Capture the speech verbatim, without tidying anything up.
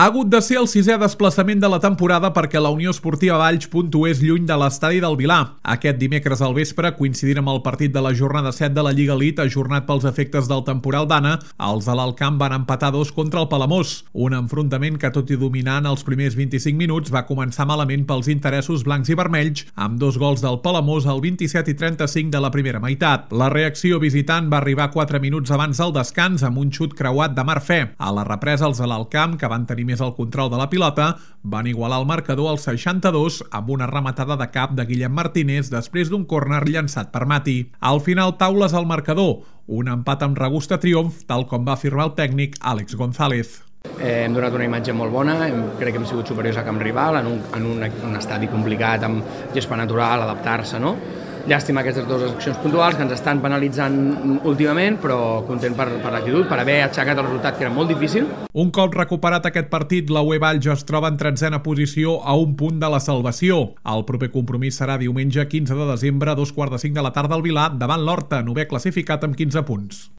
Ha hagut de ser el sisè desplaçament de la temporada perquè la Unió Esportiva Valls puntués lluny de l'estadi del Vilar. Aquest dimecres al vespre, coincidint amb el partit de la jornada set de la Lliga Elite, ajornat pels efectes del temporal d'Anna, els de l'Alt Camp van empatar dos contra el Palamós. Un enfrontament que, tot i dominar en els primers vint-i-cinc minuts, va començar malament pels interessos blancs i vermells, amb dos gols del Palamós al vint-i-set i trenta-cinc de la primera meitat. La reacció visitant va arribar quatre minuts abans del descans amb un xut creuat de Marfè. A la represa, els de l'Alt Camp, que van tenir més el control de la pilota, van igualar el marcador al seixanta-dos amb una rematada de cap de Guillem Martínez després d'un córner llançat per Mati. Al final, taules al marcador, un empat amb regust a triomf, tal com va afirmar el tècnic Àlex González. Eh, hem donat una imatge molt bona, hem, crec que hem sigut superiors a camp rival, en un, en un, un estadi complicat, amb gespa natural, adaptar-se, no? Llàstima aquestes dues accions puntuals que ens estan penalitzant últimament, però content per, per l'actitud, per haver aixecat el resultat, que era molt difícil. Un cop recuperat aquest partit, la U E Valls es troba en tretzena posició a un punt de la salvació. El proper compromís serà diumenge quinze de desembre a dos quarts de cinc de la tarda al Vilar davant l'Horta, novè classificat amb quinze punts.